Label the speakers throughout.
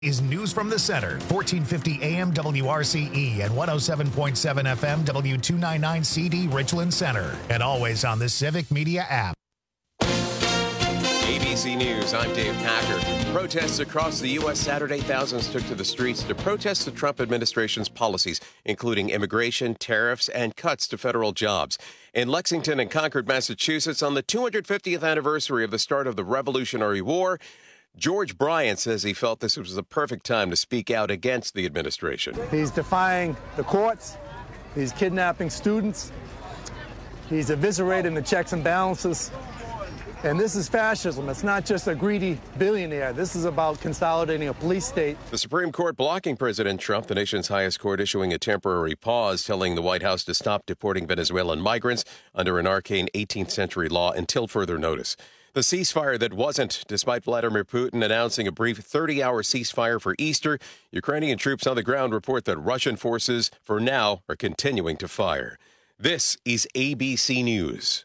Speaker 1: Is News from the Center, 1450 AM WRCE and 107.7 FM W299 CD Richland Center. And always on the Civic Media app.
Speaker 2: ABC News, I'm Dave Packer. Protests across the U.S. Saturday, thousands took to the streets to protest the Trump administration's policies, including immigration, tariffs, and cuts to federal jobs. In Lexington and Concord, Massachusetts, on the 250th anniversary of the start of the Revolutionary War, George Bryant says he felt this was the perfect time to speak out against the administration.
Speaker 3: He's defying the courts. He's kidnapping students. He's eviscerating the checks and balances. And this is fascism. It's not just a greedy billionaire. This is about consolidating a police state.
Speaker 2: The Supreme Court blocking President Trump, the nation's highest court issuing a temporary pause, telling the White House to stop deporting Venezuelan migrants under an arcane 18th century law until further notice. The ceasefire that wasn't, despite Vladimir Putin announcing a brief 30-hour ceasefire for Easter, Ukrainian troops on the ground report that Russian forces, for now, are continuing to fire. This is ABC News.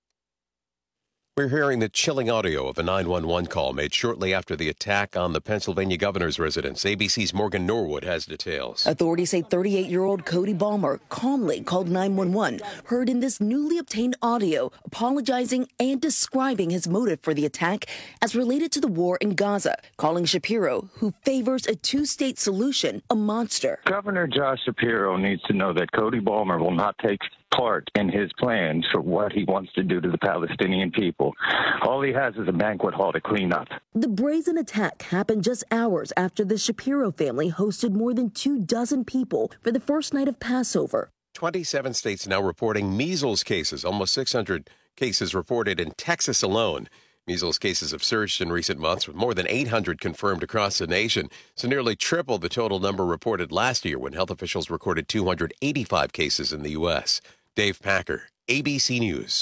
Speaker 2: We're hearing the chilling audio of a 911 call made shortly after the attack on the Pennsylvania governor's residence. ABC's Morgan Norwood has details.
Speaker 4: Authorities say 38-year-old Cody Balmer calmly called 911, heard in this newly obtained audio, apologizing and describing his motive for the attack as related to the war in Gaza, calling Shapiro, who favors a two-state solution, a monster.
Speaker 5: Governor Josh Shapiro needs to know that Cody Balmer will not take part in his plans for what he wants to do to the Palestinian people. All he has is a banquet hall to clean up.
Speaker 4: The brazen attack happened just hours after the Shapiro family hosted more than 24 people for the first night of Passover.
Speaker 2: 27 states now reporting measles cases, almost 600 cases reported in Texas alone. Measles cases have surged in recent months, with more than 800 confirmed across the nation. So nearly triple the total number reported last year when health officials recorded 285 cases in the U.S. Dave Packer, ABC News.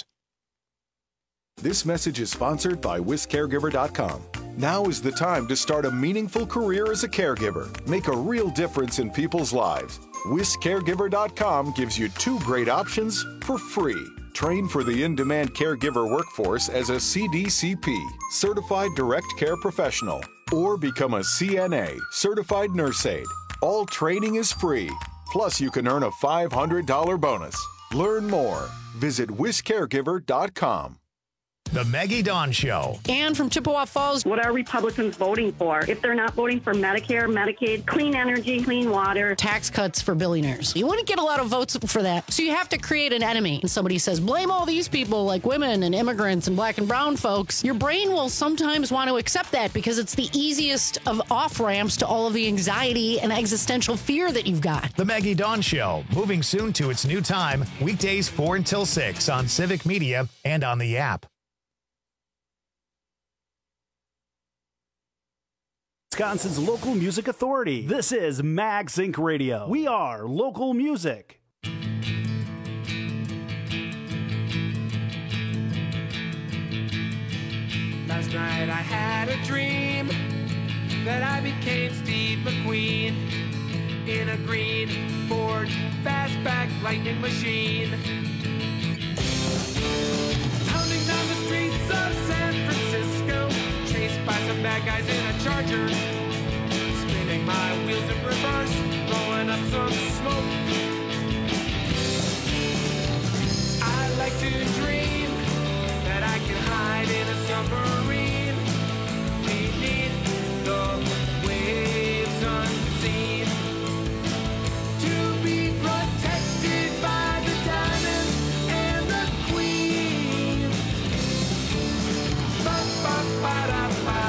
Speaker 6: This message is sponsored by WisCaregiver.com. Now is the time to start a meaningful career as a caregiver. Make a real difference in people's lives. WisCaregiver.com gives you 2 great options for free. Train for the in-demand caregiver workforce as a CDCP, Certified Direct Care Professional, or become a CNA, Certified Nurse Aide. All training is free. Plus, you can earn a $500 bonus. Learn more. Visit WisCaregiver.com.
Speaker 1: The Maggie Dawn Show.
Speaker 7: Ann from Chippewa Falls.
Speaker 8: What are Republicans voting for? If they're not voting for Medicare, Medicaid, clean energy, clean water.
Speaker 7: Tax cuts for billionaires. You wouldn't get a lot of votes for that. So you have to create an enemy. And somebody says, blame all these people like women and immigrants and black and brown folks. Your brain will sometimes want to accept that because it's the easiest of off-ramps to all of the anxiety and existential fear that you've got.
Speaker 1: The Maggie Dawn Show, moving soon to its new time, weekdays 4 until 6 on Civic Media and on the app.
Speaker 9: Wisconsin's local music authority. This is Mag Sync Radio. We are local music.
Speaker 10: Last night I had a dream that I became Steve McQueen in a green Ford fastback lightning machine, pounding down the streets of San Francisco, chased by some bad guys in a Charger, spinning my wheels in reverse, blowing up some smoke. I like to dream that I can hide in a submarine beneath the waves unseen, to be protected by the diamonds and the queens. Ba-ba-ba-da-ba.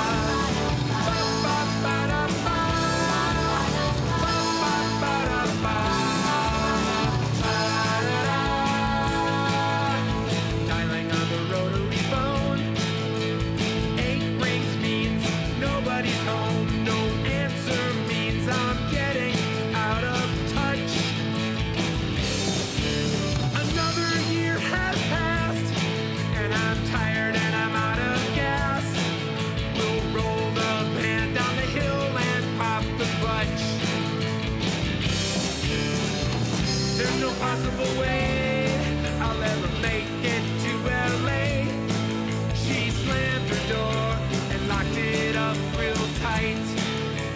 Speaker 10: Possible way I'll ever make it to LA. She slammed her door and locked it up real tight.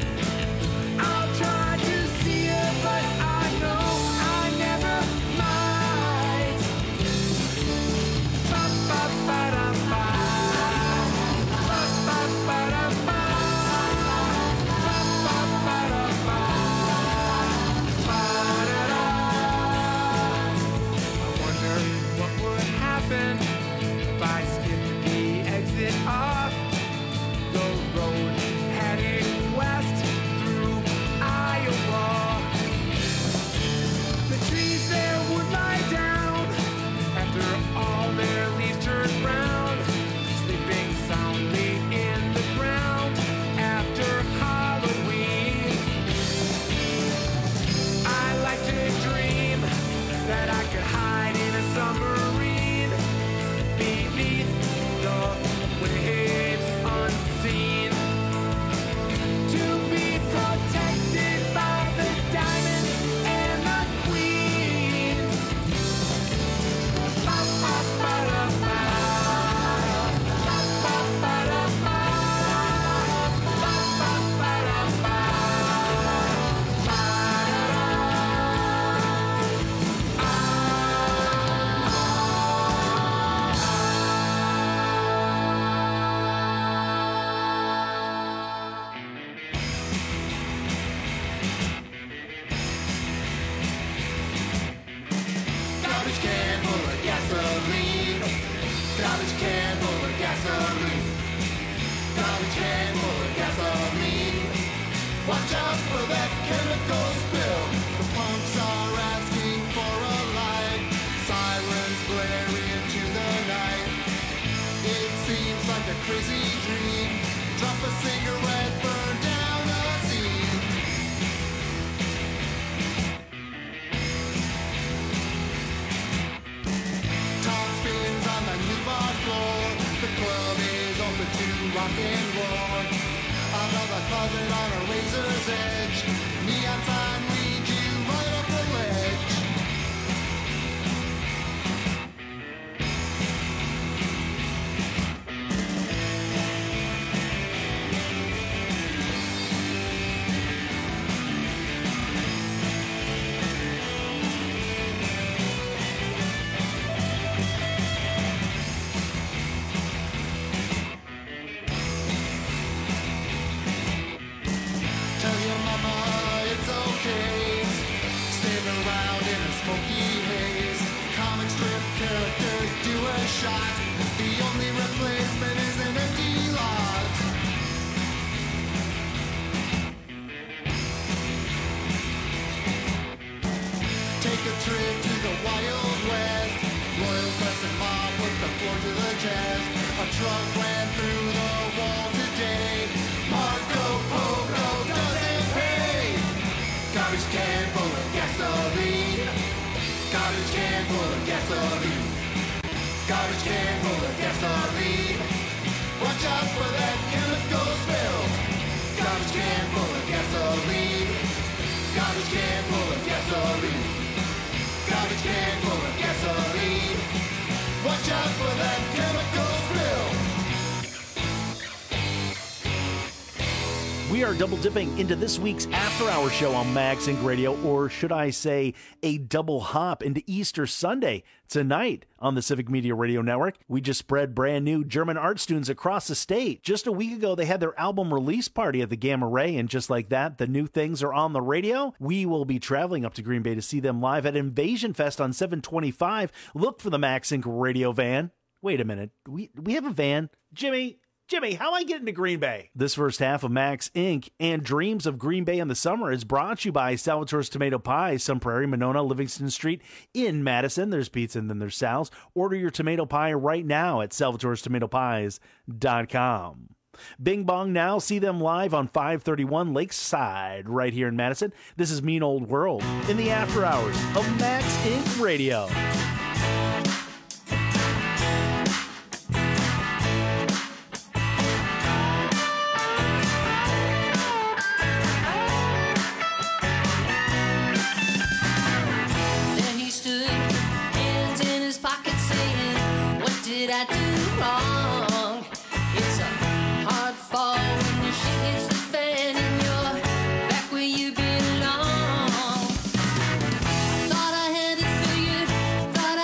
Speaker 11: Watch out for that chemical spill. The punks are asking for a light. Sirens glare into the night. It seems like a crazy dream. Drop a cigarette, burn down a scene. Tom spins on the new bar floor. The club is open to rock and roll. Another closet on a razor's edge. Neon sign leads you right off the ledge. Tell your mama it's okay. Stand around in a smoky haze. Comic strip characters do a shot. The only replacement is an empty lot. Take a trip to the Wild West. Royal Crescent Mob put the floor to the chest. A truck ran through the wall today. Marco Polo doesn't pay. Garbage can full of gasoline. Garbage can full of gasoline. Garbage can full of gasoline. Watch out for that chemical spill. Garbage can full of gasoline. Garbage can full of gasoline. Garbage can full of gasoline. Watch out for that chemical spill.
Speaker 9: We are double dipping into this week's After Hour show on Max Inc. Radio, or should I say a double hop into Easter Sunday tonight on the Civic Media Radio Network. We just spread brand new German art students across the state. Just a week ago, they had their album release party at the Gamma Ray, and just like that, the new things are on the radio. We will be traveling up to Green Bay to see them live at Invasion Fest on 7/25. Look for the Max Inc. radio van. Wait a minute, we have a van? Jimmy, how am I getting to Green Bay? This first half of Max Inc. and Dreams of Green Bay in the Summer is brought to you by Salvatore's Tomato Pie, Sun Prairie, Monona, Livingston Street in Madison. There's pizza and then there's Sal's. Order your tomato pie right now at salvatorestomatopies.com. Bing Bong Now, see them live on 531 Lakeside right here in Madison. This is Mean Old World in the after hours of Max Inc. Radio.
Speaker 12: I do wrong? It's a hard fall when your shit hits the fan and you're back where you belong. Thought I had it figured, thought I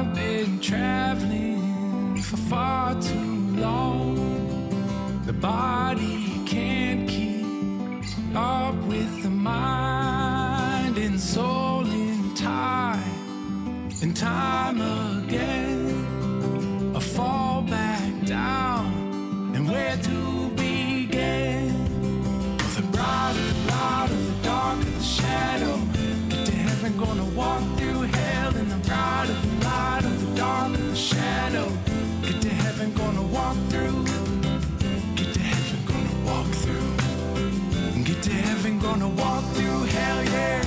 Speaker 10: I've been traveling for far too long. The body can't keep up with the mind and soul in time and time again. I fall back down, and where to begin? With the bright of the light of the dark of the shadow, get to heaven, gonna walk through hell. In the bright of the light of the dark of the shadow, get to heaven, gonna walk through. Get to heaven, gonna walk through. Get to heaven, gonna walk through hell, yeah.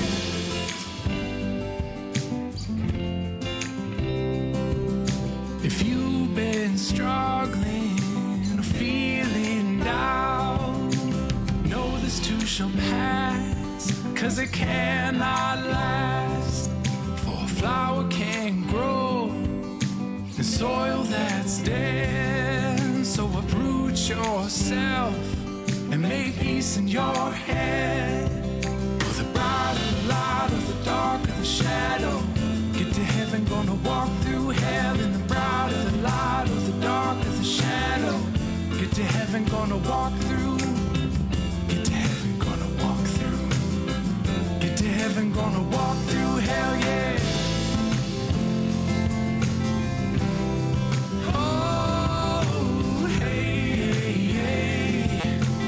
Speaker 10: If you've been struggling or feeling down, know this too shall pass, 'cause it cannot last. For a flower can't grow in soil that's dead. So uproot yourself and make peace in your head. For the bright of the light of the dark of the shadow, get to heaven, gonna walk through hell. In the bright of the light of the dark of the shadow, get to heaven, gonna walk through. Get to heaven, gonna walk through. Get to heaven, gonna walk through hell, yeah. Oh, hey, hey.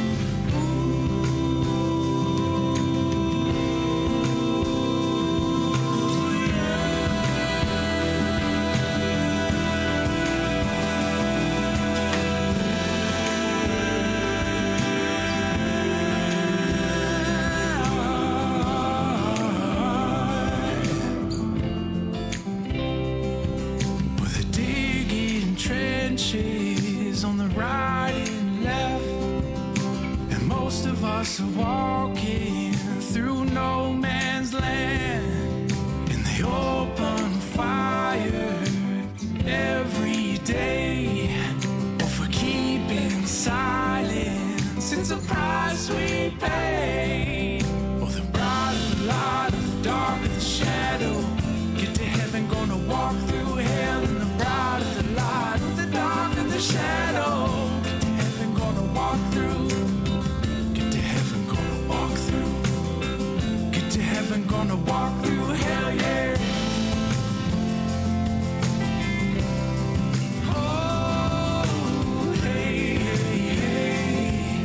Speaker 10: On the right and left, and most of us are walking through no man's land. In the open fire every day, or for keeping silence, it's a price we pay. Or the bright of the light of the dark of the shadow, get to heaven, gonna walk through hell. In the bright of the light of the dark of the shadow, get to heaven, gonna walk through. Get to heaven, gonna walk through. Get to heaven, gonna walk through hell, yeah. Oh, hey, hey, hey.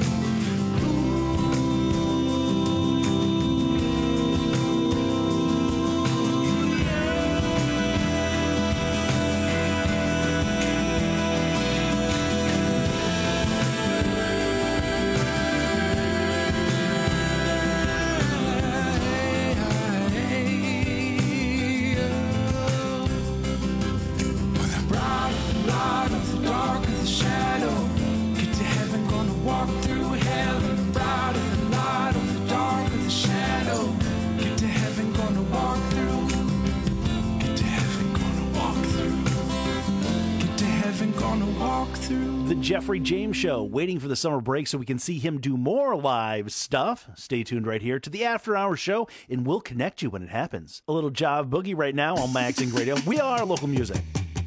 Speaker 9: The Jeffrey James Show, waiting for the summer break so we can see him do more live stuff. Stay tuned right here to the After Hours Show, and we'll connect you when it happens. A little Jive Boogie right now on Maxing Radio. We are local music.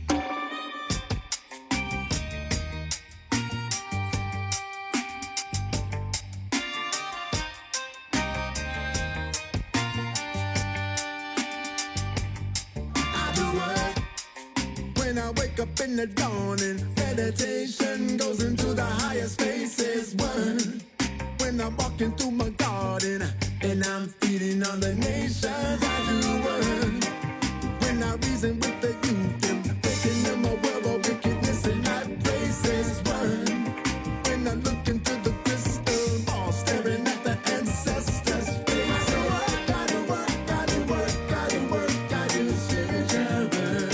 Speaker 11: When I wake up in the dawning, meditation goes into the higher spaces. One, when I'm walking through my garden and I'm feeding on the nations, I do one. When I reason with the youth and thinking in my world of wickedness and high places. One, when I look into the crystal ball, staring at the ancestors' face. I do work, I do work, I do work, I do work, I do spiritual work.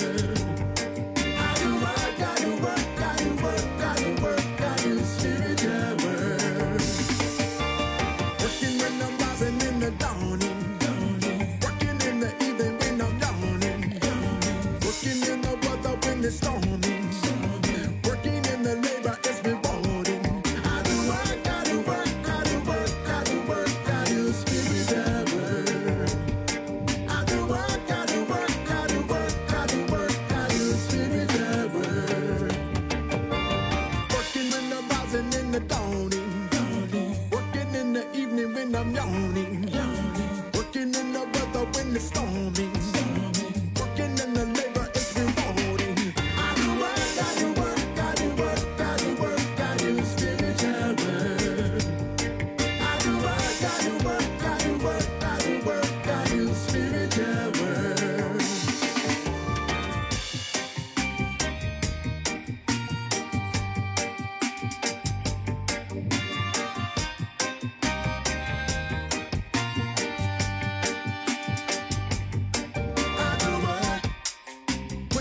Speaker 11: Storming, working in the labor is rewarding. I do work, I do work, I do work, I do work, I do spiritual work. I do work, I do work, I do work, I do work, I do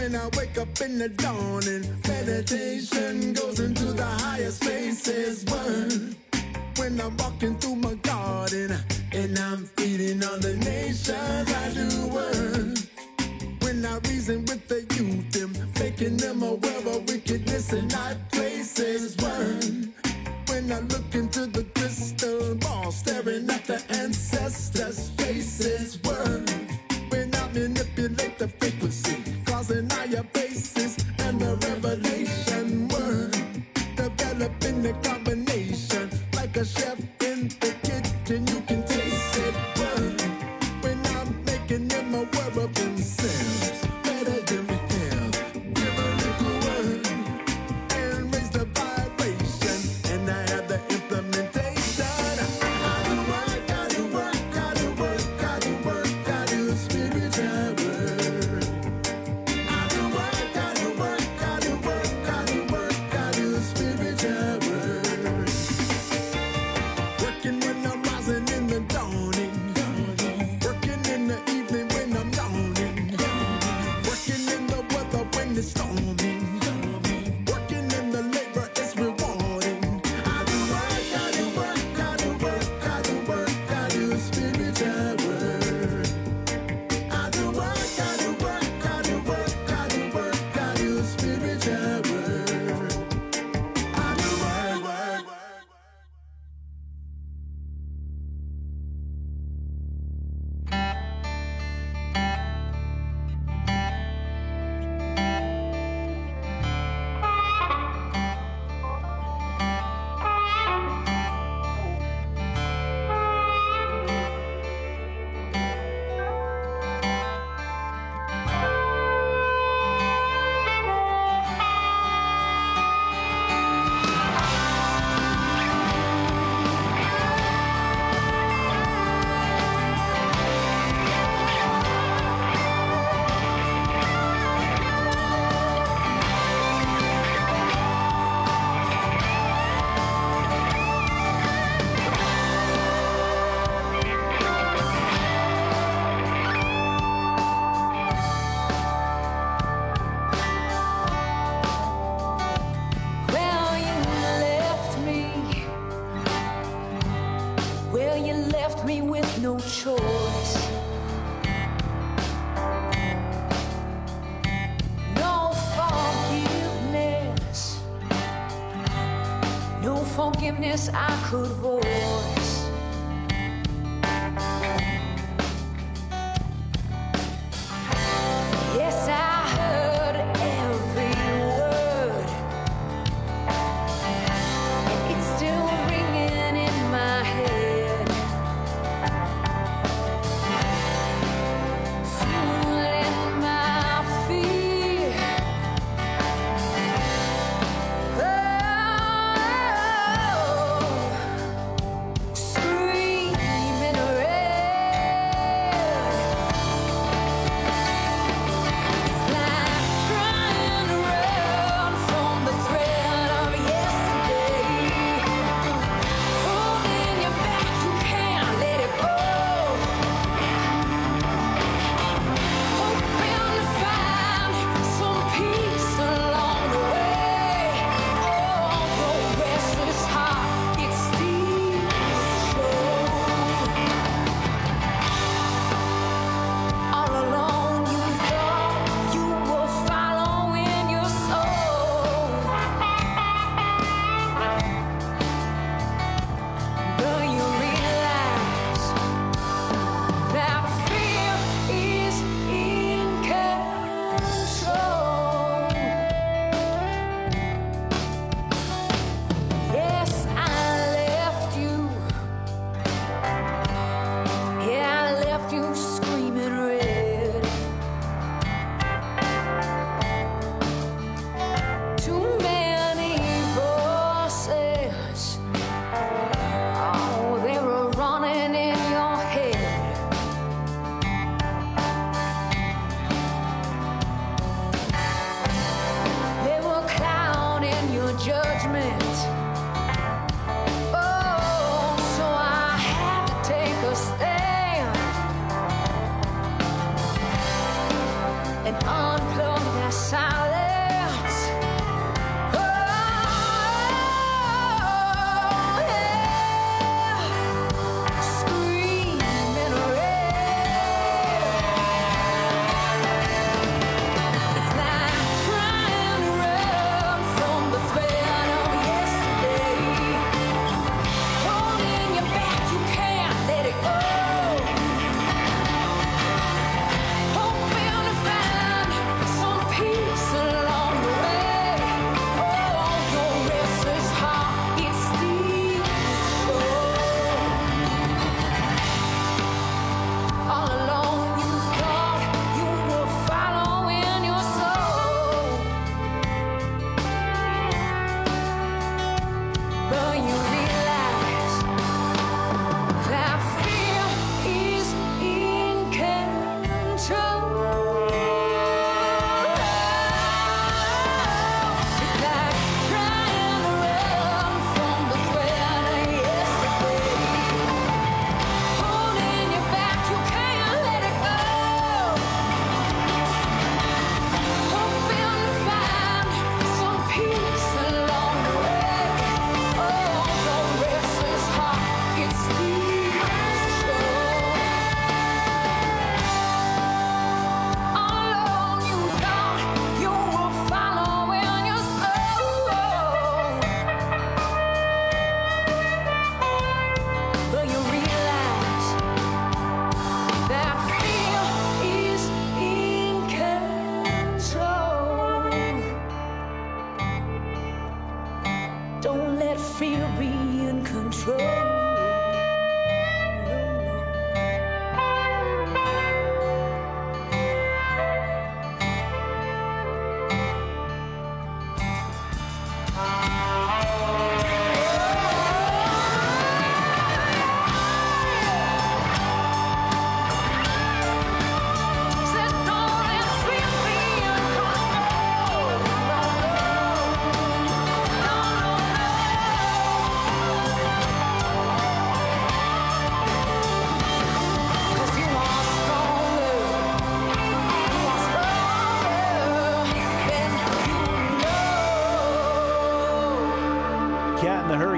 Speaker 11: When I wake up in the dawning, meditation goes into the higher spaces. Word. When I'm walking through my garden and I'm feeding on the nations, I do word. When I reason with the youth, them making them aware of wickedness in high places. Word. When I look into the crystal ball, staring at the ancestors' faces. Word. When I manipulate the frequency, causing higher bases and the revelation. Word. Developing the combination like a chef in the kitchen, you can taste it. Word. When I'm making them aware of themselves, better than we can. Give a little word and raise the vibration, and I have the implementation. I do work, I do work, I do work, I do work, I do spiritual work. I do work, I do work, I do work, I do work, I do spiritual work. Working when I'm rising in the dawning. Working in the evening when I'm yawning. Working in the weather when it's storming. Working in the labor is rewarding. I do work, I do work, I do work, I do work, I do spiritual work. I do work, I do work, I do work, I do work, I do spiritual work. I do work.
Speaker 12: Well, you left me with no choice. No forgiveness. No forgiveness I could voice. Yes, I heard every word. It's still ringing in my head. Fueling my fear. Oh,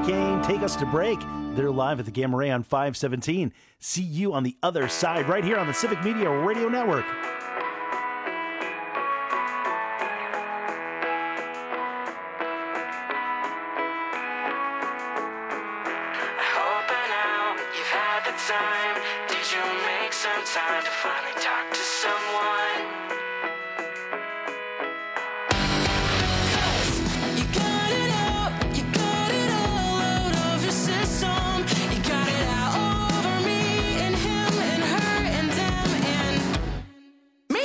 Speaker 9: Hurricane take us to break. They're live at the Gamma Ray on 517. See you on the other side right here on the Civic Media Radio Network.
Speaker 10: Time to finally talk to someone. You got it all out of your system. You got it out over me and him and her and them and me.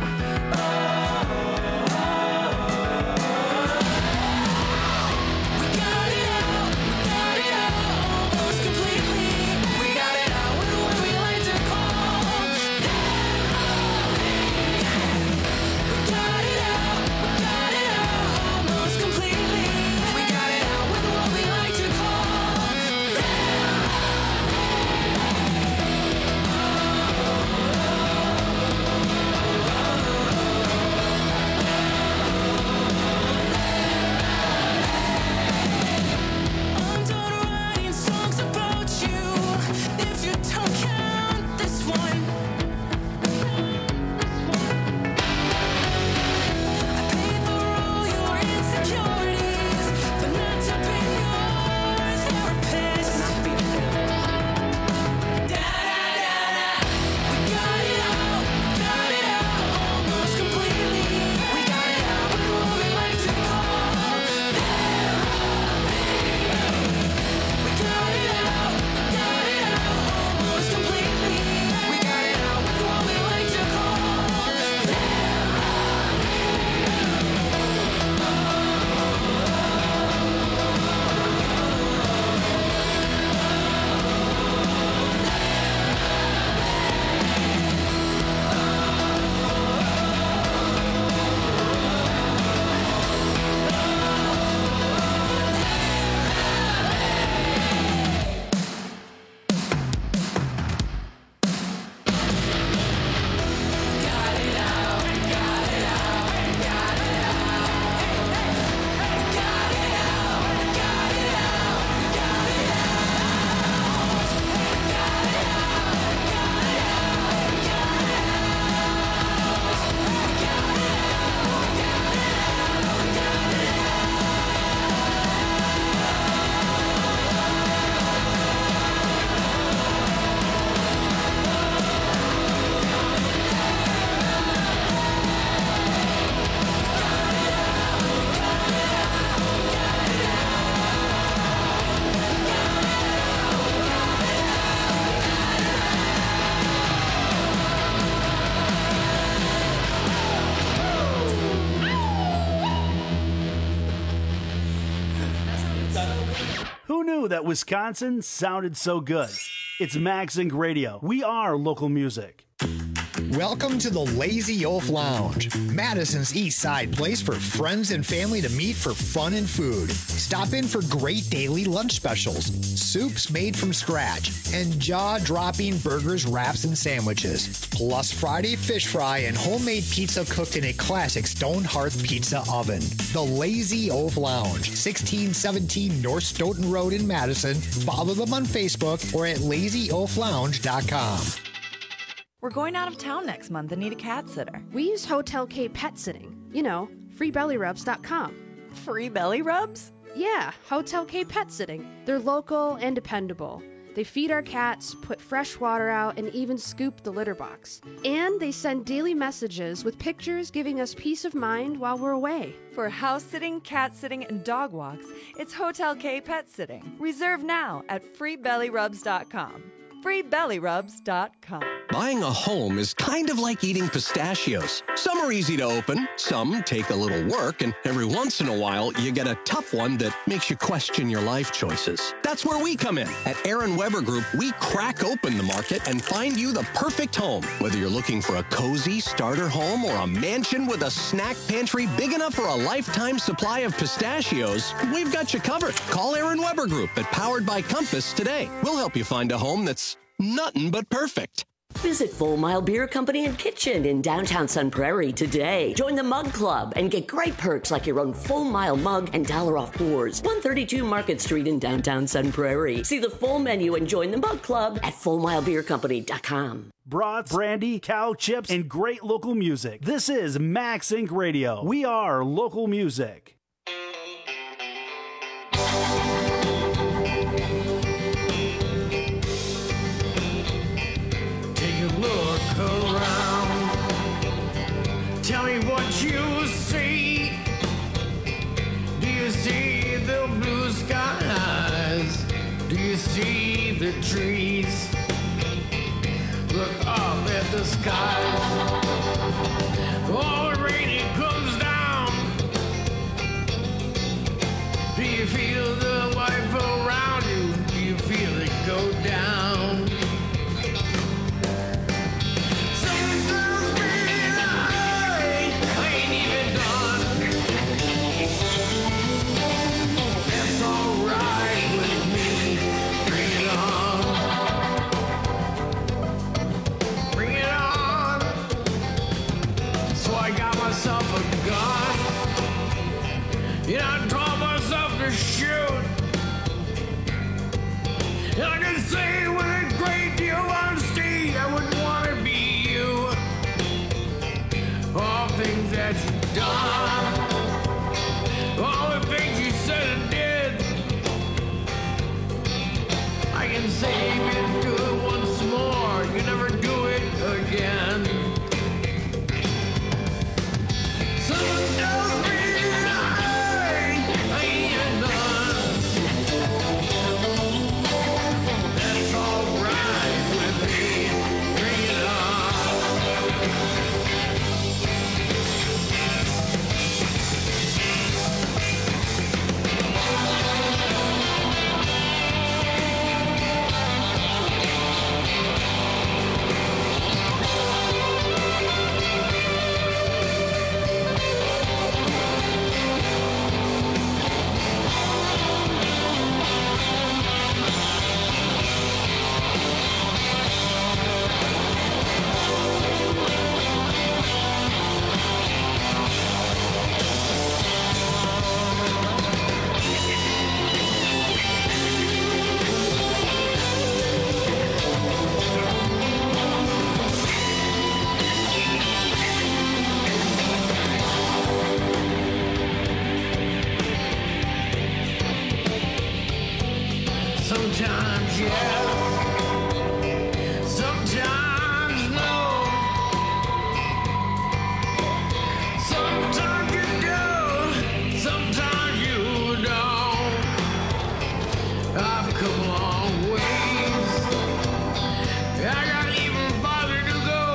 Speaker 10: We got it out almost completely. We got it out with what we like to call.
Speaker 9: Who knew that Wisconsin sounded so good? It's Max Inc. Radio. We are local music.
Speaker 1: Welcome to the Lazy Oaf Lounge, Madison's East Side place for friends and family to meet for fun and food. Stop in for great daily lunch specials, soups made from scratch, and jaw-dropping burgers, wraps, and sandwiches. Plus Friday fish fry and homemade pizza cooked in a classic stone hearth pizza oven. The Lazy Oaf Lounge, 1617 North Stoughton Road in Madison. Follow them on Facebook or at lazyoaflounge.com.
Speaker 13: We're going out of town next month and need a cat sitter.
Speaker 14: We use Hotel K Pet Sitting. You know, freebellyrubs.com.
Speaker 13: Free belly rubs?
Speaker 14: Yeah, Hotel K Pet Sitting. They're local and dependable. They feed our cats, put fresh water out, and even scoop the litter box. And they send daily messages with pictures giving us peace of mind while we're away.
Speaker 13: For house sitting, cat sitting, and dog walks, it's Hotel K Pet Sitting. Reserve now at freebellyrubs.com. freebellyrubs.com.
Speaker 15: Buying a home is kind of like eating pistachios. Some are easy to open, some take a little work, and every once in a while you get a tough one that makes you question your life choices. That's where we come in. At Aaron Weber Group, we crack open the market and find you the perfect home. Whether you're looking for a cozy starter home or a mansion with a snack pantry big enough for a lifetime supply of pistachios, we've got you covered. Call Aaron Weber Group at Powered by Compass today. We'll help you find a home that's nothing but perfect.
Speaker 16: Visit Full Mile Beer Company and Kitchen in downtown Sun Prairie today. Join the Mug Club and get great perks like your own Full Mile mug and $1 off pours. 132 Market Street in downtown Sun Prairie. See the full menu and join the Mug Club at FullMileBeerCompany.com.
Speaker 9: Brats, brandy, cow chips, and great local music. This is Max Inc. Radio. We are local music.
Speaker 10: Take a look around. Tell me what you see. Do you see the blue skies? Do you see the trees? Look up at the skies. All the rain it comes down. Do you feel the life around you? Do you feel it go down? Sometimes I ain't even done. That's alright with me. Bring it on. Bring it on. So I got myself a gun. And I taught myself to shoot. And I can say with a great deal of honesty, I wouldn't want to be you. All things that you've done, all the things you said and did, I can say you can do it once more, you never do it again. Someone tells me I ain't even done. That's alright with me. Bring it Sometimes yes, sometimes no. Sometimes you do, sometimes you don't. I've come a long ways. I got even farther to go.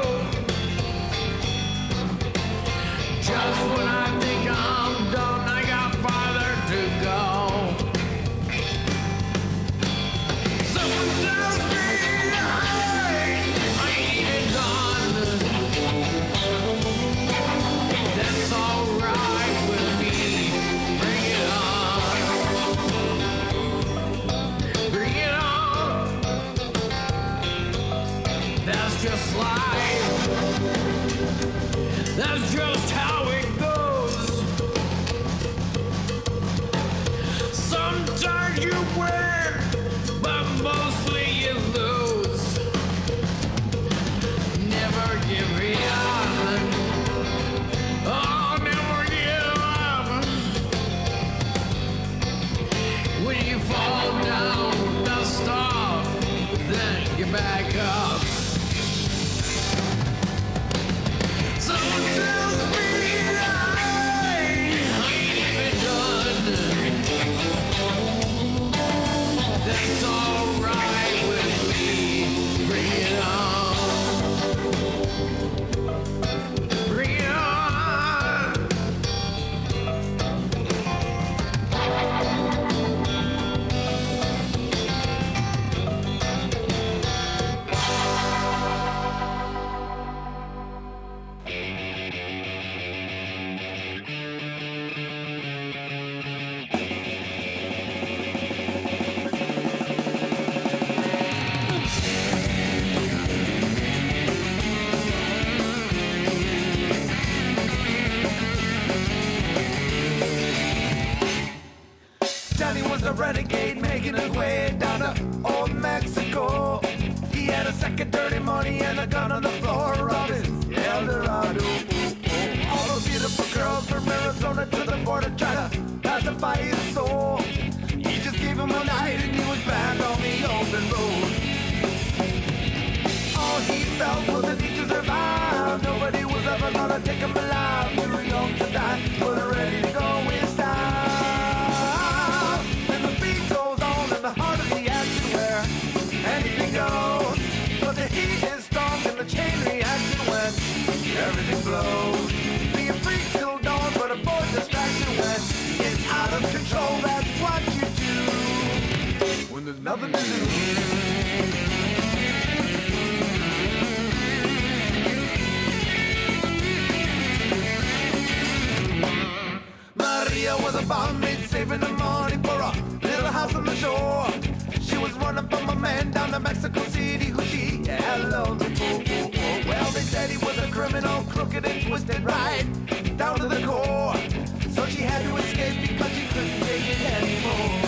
Speaker 10: Just when I think I'm done, I got farther to go. Someone tells me I ain't even done. That's alright with me. Bring it on. Bring it on. That's just life. That's just how it goes. Sometimes you win, but mostly you lose. Never give up. Oh, never give up. When you fall down, dust off, then get back up. Someone tells me I ain't even done. That's alright
Speaker 11: making his way down to old Mexico. He had a sack of dirty money and a gun on the floor of his Eldorado. All those beautiful girls from Arizona to the border trying to pacify his soul. He just gave him a night and he was back on the open road. All he felt was the need to survive. Nobody was ever gonna take him alive. We were young to die, but ready to go in style. And the beat goes on in the heart of the action where anything goes. But the heat is strong and the chain reaction when everything blows. Be a freak till dawn, but avoid distraction when it's out of control. That's what you do when there's nothing to do. Maria was a barmaid saving the money for a little house on the shore. She was running from a man down to Mexico City who she had loved before. Well, they said he was a criminal, crooked and twisted right down to the core. So she had to escape because she couldn't take it anymore.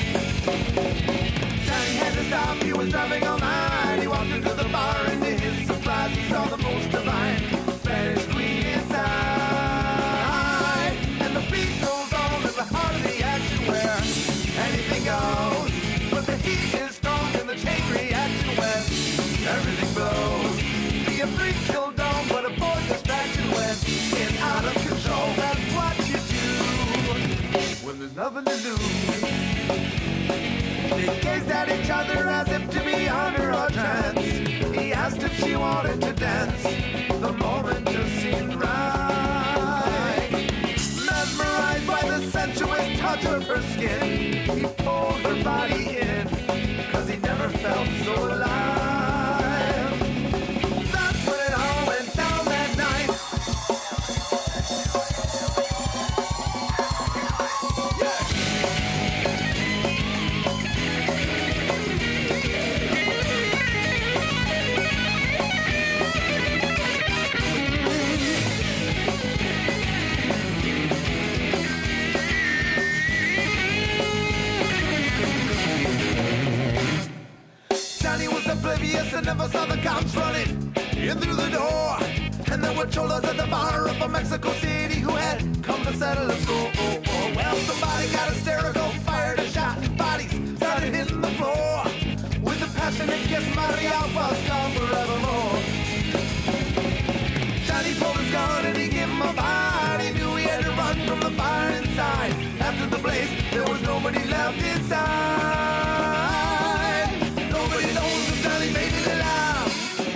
Speaker 11: Johnny had to stop, he was driving all night. He walked into the bar and to his surprise he saw the most divine Spanish queen inside. And the beat goes on in the heart of the action where anything goes. But the heat is strong and the chain reaction when everything blows. Be a freak till dawn, but avoid distraction when it's out of control. That's what you do when there's nothing to do. They gazed at each other as if to be under a trance. He asked if she wanted to dance. The moment just seemed right. Mesmerized by the sensuous touch of her skin, he pulled her body in, 'cause he never felt so alive. That's when it all went down that night. Johnny was oblivious and never saw the cops running in through the door. And there were cholos at the bar up in Mexico City who had come to settle a score. Well, somebody got hysterical, fired a shot, bodies started hitting the floor. With a passionate kiss, Maria was gone forevermore. Johnny pulled his gun and he gave him a bite. He knew he had to run from the fire inside. After the blaze, there was nobody left inside. Nobody knows if Johnny made it alive.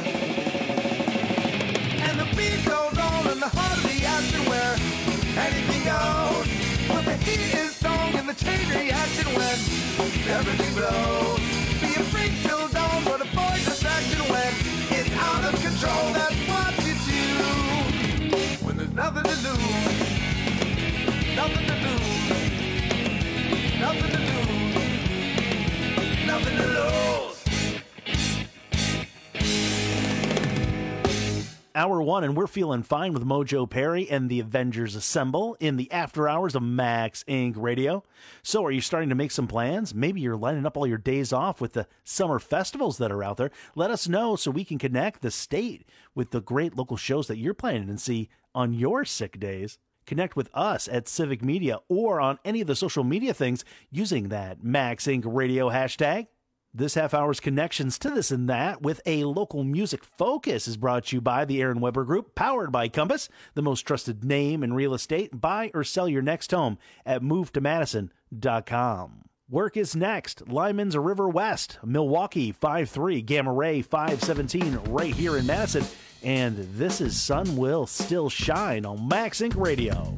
Speaker 11: And the beat goes on in the heart of the action where anything goes. But the heat is strong and the chain reaction when everything blows. Be a freak till dawn, but avoid distraction when it's out of control. That's what you do when there's nothing to lose. Nothing to lose. Nothing to lose. Nothing to lose.
Speaker 9: Hour one, and we're feeling fine with Mojo Perry and the Avengers Assemble in the after hours of Max Inc. Radio. So are you starting to make some plans? Maybe you're lining up all your days off with the summer festivals that are out there. Let us know so we can connect the state with the great local shows that you're planning and see on your sick days. Connect with us at Civic Media or on any of the social media things using that Max Inc. Radio hashtag. This half hour's connections to this and that with a local music focus is brought to you by the Aaron Weber Group, powered by Compass, the most trusted name in real estate. Buy or sell your next home at movetomadison.com. Work is next. Lyman's River West, Milwaukee 5-3, Gamma Ray 517 right here in Madison. And this is Sun Will Still Shine on Max Inc. Radio.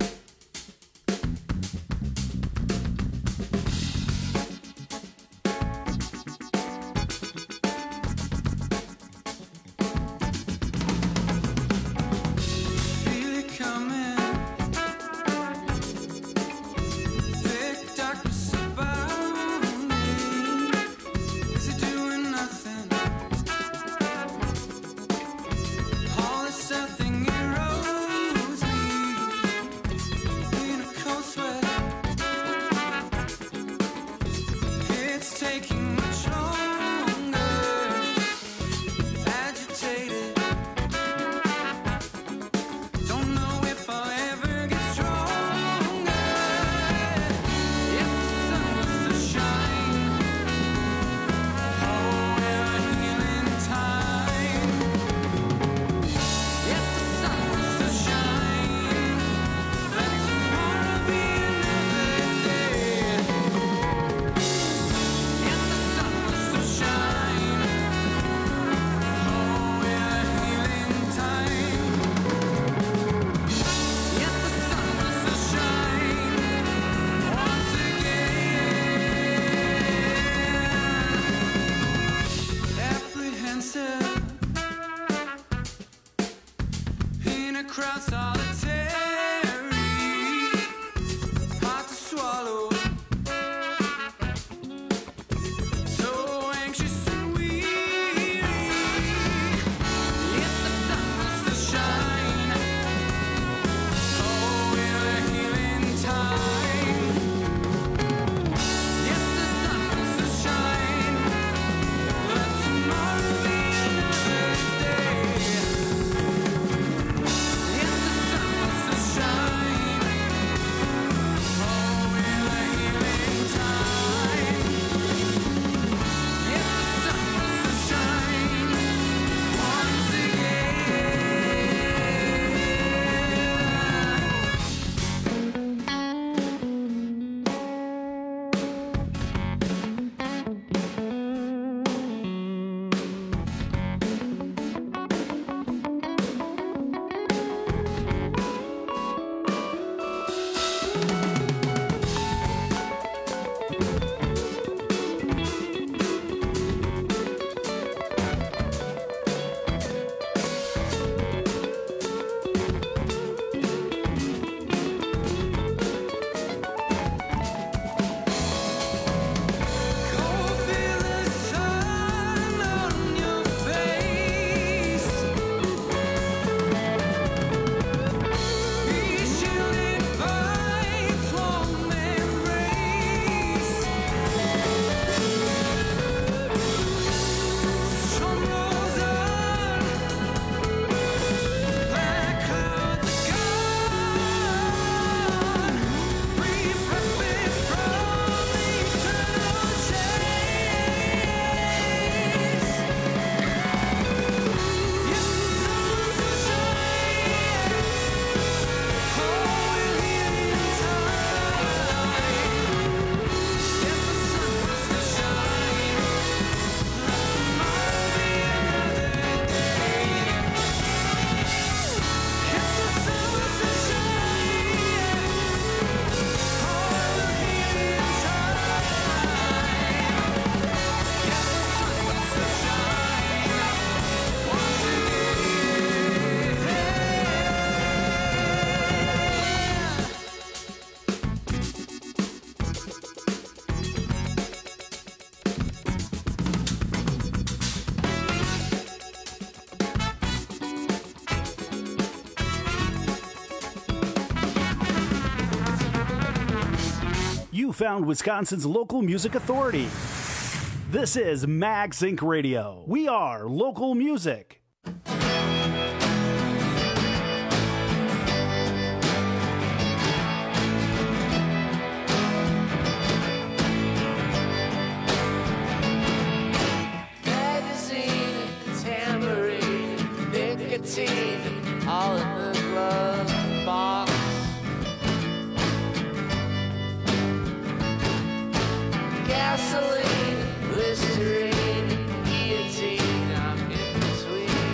Speaker 10: crowd solitary, hard to swallow. So anxious and weary, if the sun was to shine, oh, will a healing time. If the sun was to shine, let tomorrow be another day. If the sun was to shine, oh, will a healing time. If the sun was to shine once
Speaker 9: You found Wisconsin's local music authority. This is Mag Sync Radio. We are local music.
Speaker 11: Magazine, tambourine, nicotine, all in the glove box. Gasoline, Listerine, guillotine, I'm in between.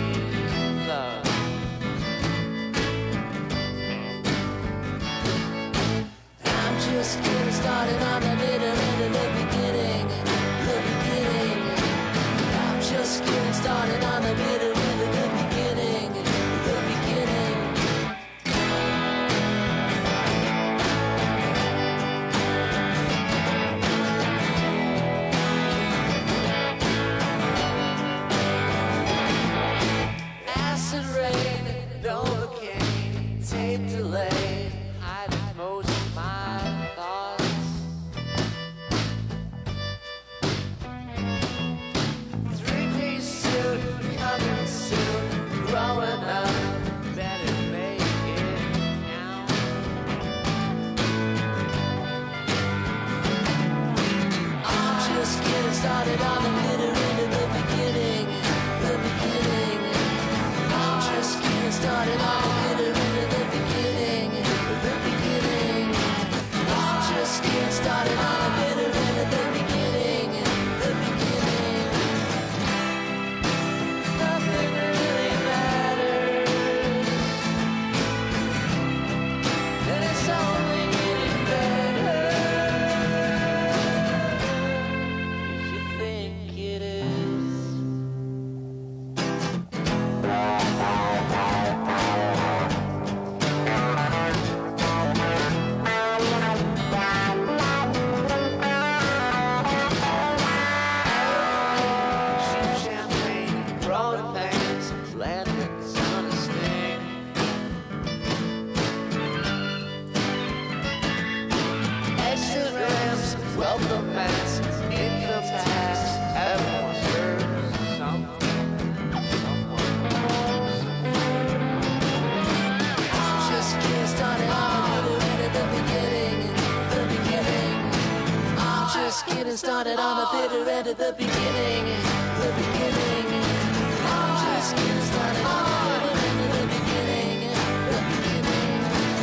Speaker 12: started on the bitter end at the beginning. The beginning. I'm just getting started on the bitter end at the beginning. The beginning.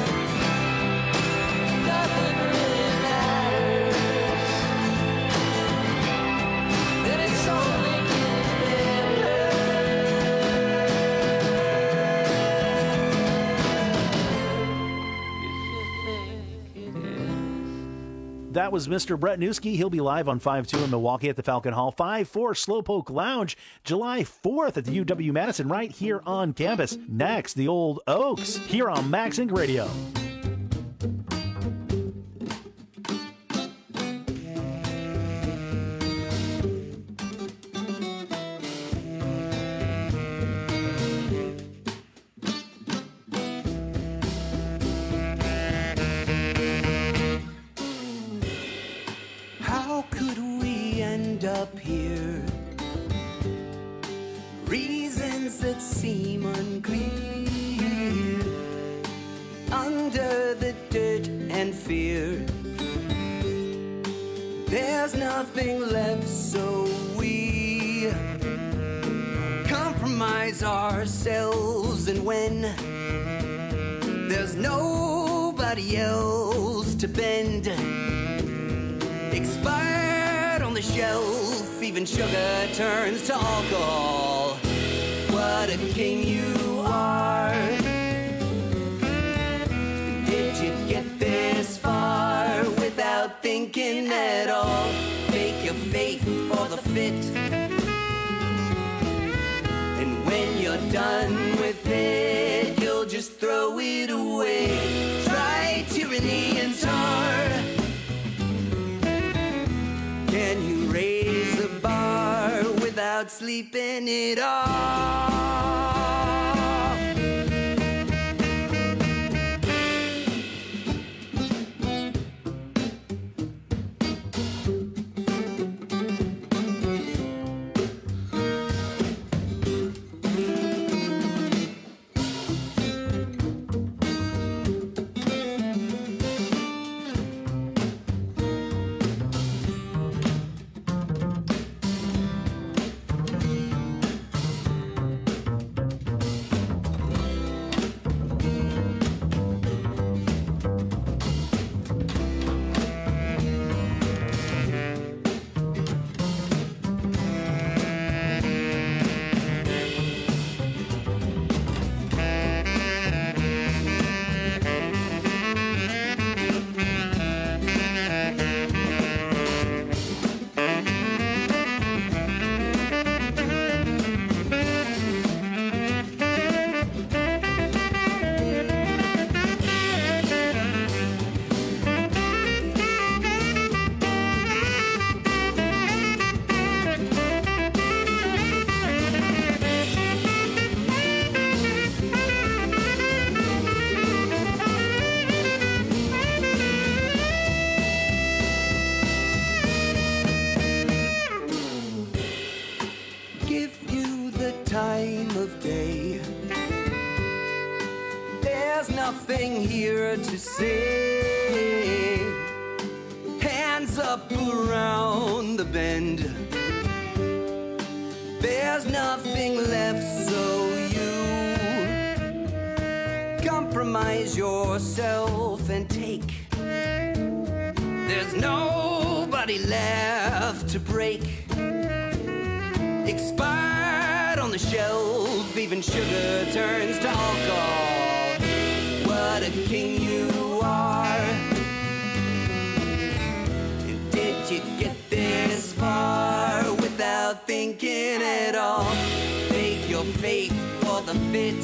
Speaker 12: Nothing really matters. And it's only getting better.
Speaker 9: That was Mr. Brett Newski. He'll be live on 5-2 in Milwaukee at the Falcon Hall. 5-4 Slowpoke Lounge, July 4th at the UW-Madison, right here on campus. Next, the Old Oaks, here on Max Inc. Radio.
Speaker 17: How could we end up here? Reasons that seem unclear. Under the dirt and fear, there's nothing left, so we compromise ourselves. And when there's nobody else to bend, expired on the shelf, even sugar turns to alcohol. What a king you are. Did you get this far without thinking at all? Fake your faith for the fit, and when you're done with it, you'll just throw it away. Try tyranny and tar. Can you raise the bar without sleeping it off? Time of day, there's nothing here to say. Hands up around the bend, there's nothing left, so you compromise yourself and take. There's nobody left to break. Expired on the shelf, even sugar turns to alcohol. What a king you are. Did you get this far without thinking at all? Fake your faith for the fit.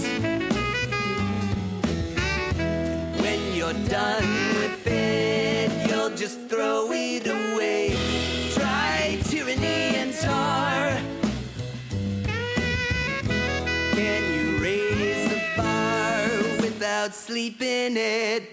Speaker 17: When you're done with it, you'll just throw it away. Try tyranny and tar. Can you raise the bar without sleeping it?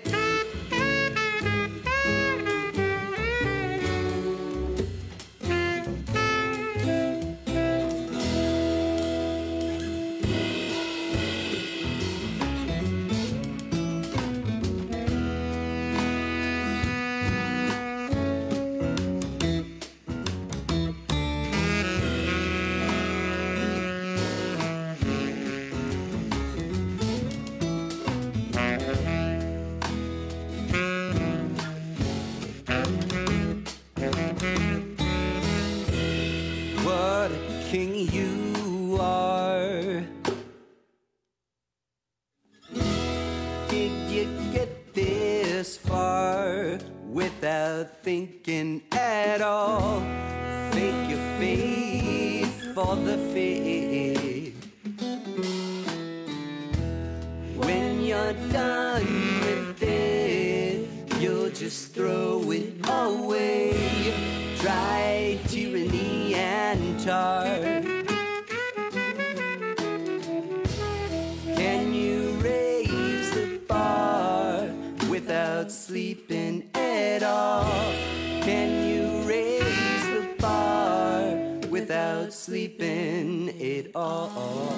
Speaker 17: you get this far without thinking at all? Fake your faith for the faith. When you're done with it, you'll just throw it away. Dry tyranny and tar. Can you raise the bar without sleeping it off? Can you raise the bar without sleeping it off?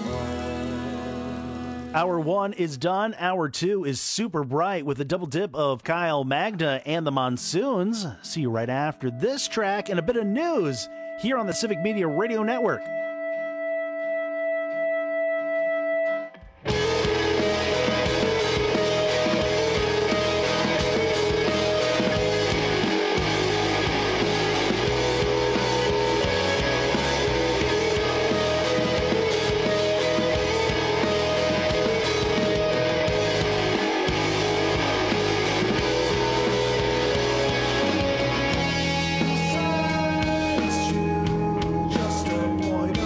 Speaker 9: Hour 1 is done. Hour 2 is super bright with a double dip of Kyle Magda and the Monsoons. See you right after this track and a bit of news here on the Civic Media Radio Network.
Speaker 11: Just a point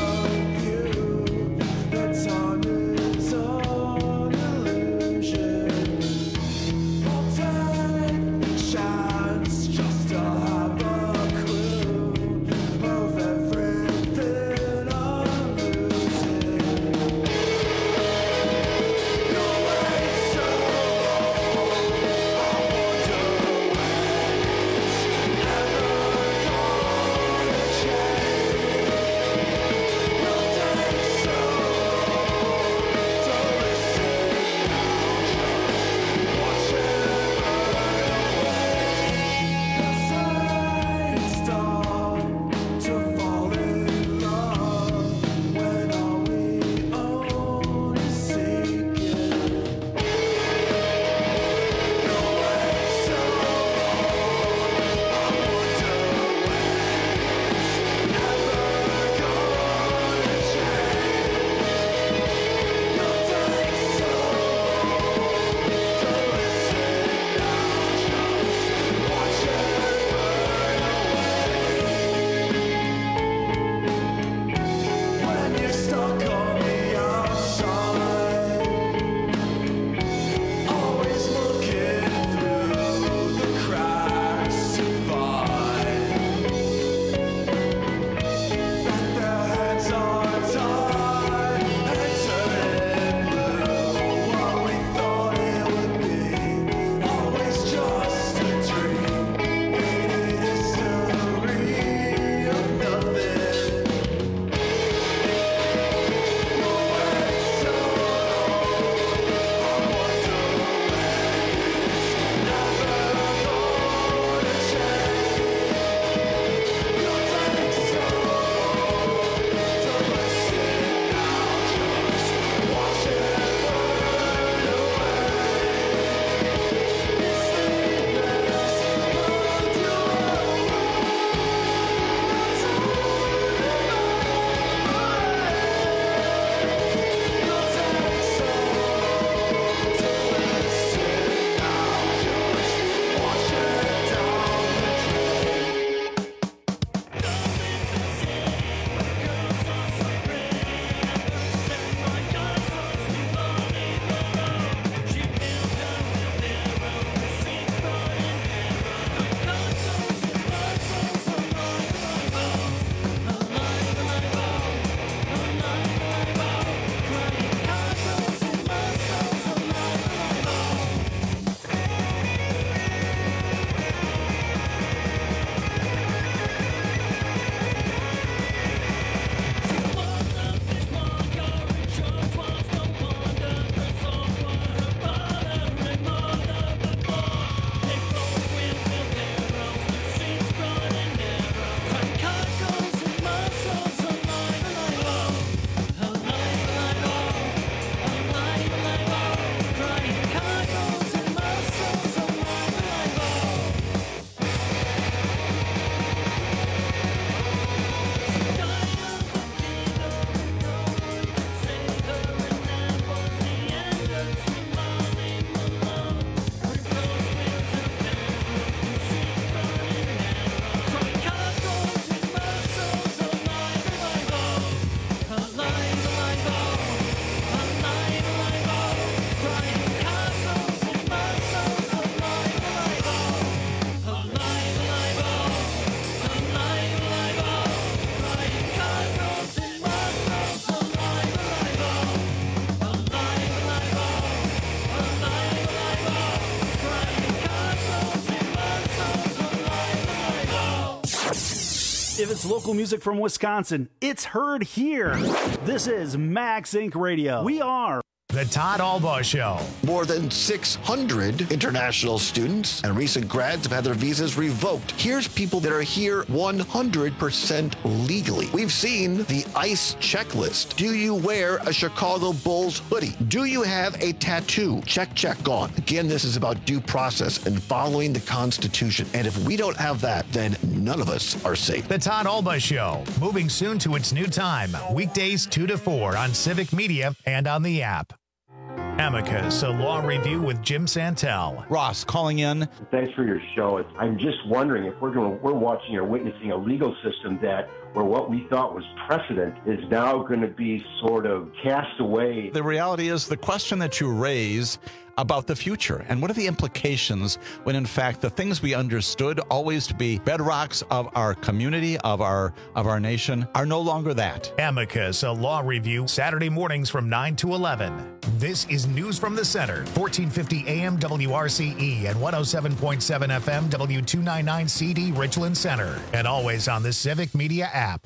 Speaker 9: If it's local music from Wisconsin, it's heard here. This is Max Inc. Radio. We are
Speaker 1: The Todd Albaugh Show.
Speaker 18: More than 600 international students and recent grads have had their visas revoked. Here's people that are here 100% legally. We've seen the ICE checklist. Do you wear a Chicago Bulls hoodie? Do you have a tattoo? Check, gone. Again, this is about due process and following the Constitution. And if we don't have that, then none of us are safe.
Speaker 1: The Todd Albaugh Show, moving soon to its new time. Weekdays 2 to 4 on Civic Media and on the app. Amicus, a law review with Jim Santel.
Speaker 19: Ross calling in.
Speaker 20: Thanks for your show. I'm just wondering if we're watching or witnessing a legal system where what we thought was precedent is now going to be sort of cast away.
Speaker 19: The reality is the question that you raise about the future and what are the implications when in fact the things we understood always to be bedrocks of our community, of our nation, are no longer that.
Speaker 1: Amicus, a law review, Saturday mornings from 9 to 11. This is News from the Center, 1450 AM WRCE and 107.7 FM W299 CD Richland Center, and always on the Civic Media app.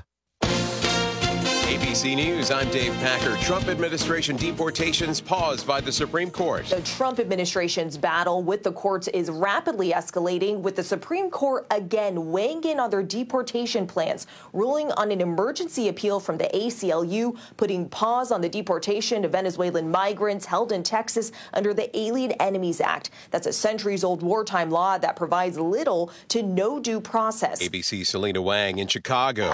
Speaker 2: ABC News, I'm Dave Packer. Trump administration deportations paused by the Supreme Court.
Speaker 21: The Trump administration's battle with the courts is rapidly escalating, with the Supreme Court again weighing in on their deportation plans, ruling on an emergency appeal from the ACLU, putting pause on the deportation of Venezuelan migrants held in Texas under the Alien Enemies Act. That's a centuries-old wartime law that provides little to no due process.
Speaker 2: ABC's Selena Wang in Chicago.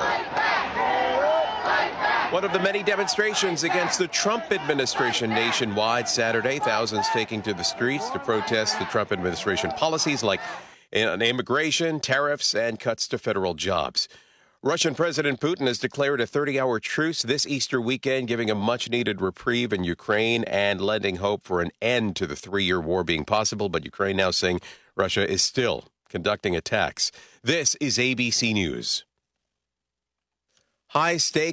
Speaker 2: One of the many demonstrations against the Trump administration nationwide Saturday. Thousands taking to the streets to protest the Trump administration policies like immigration, tariffs, and cuts to federal jobs. Russian President Putin has declared a 30-hour truce this Easter weekend, giving a much-needed reprieve in Ukraine and lending hope for an end to the 3-year war being possible. But Ukraine now saying Russia is still conducting attacks. This is ABC News. High stakes